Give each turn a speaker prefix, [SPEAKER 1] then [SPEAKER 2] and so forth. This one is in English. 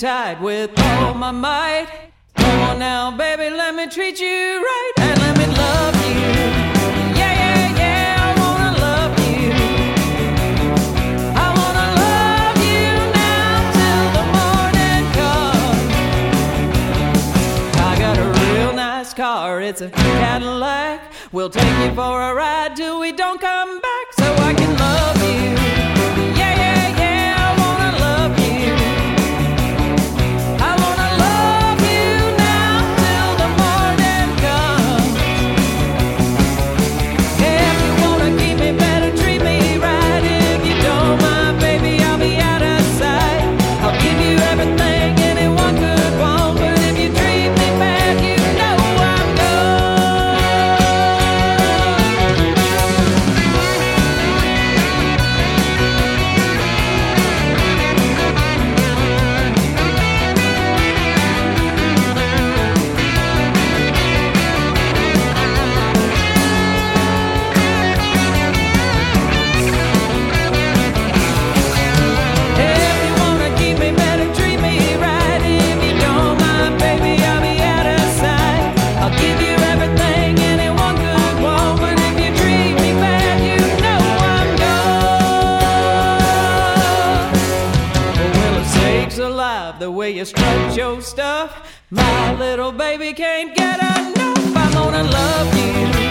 [SPEAKER 1] tight with all my might. Come on now, baby, let me treat you right and let me love you. Yeah, yeah, yeah, I wanna love you. I wanna love you now till the morning comes. I got a real nice car, it's a Cadillac. We'll take you for a ride till we don't come back, so I can love you. Yeah, yeah, yeah, I wanna love you. I wanna love you now till the morning comes. If you wanna keep me, better treat me right. If you don't mind, baby, I'll be out of sight. I'll give you everything anyone could want, but if you treat me bad, you know I'm gone. If you wanna keep me, better treat me right. If you don't mind, baby, I'll be out of sight. I'll give you everything anyone could want, but if you treat me bad, you know I'm gone. Well, it sakes alive the way you strut your stuff. My little baby can't get enough. I'm gonna love you.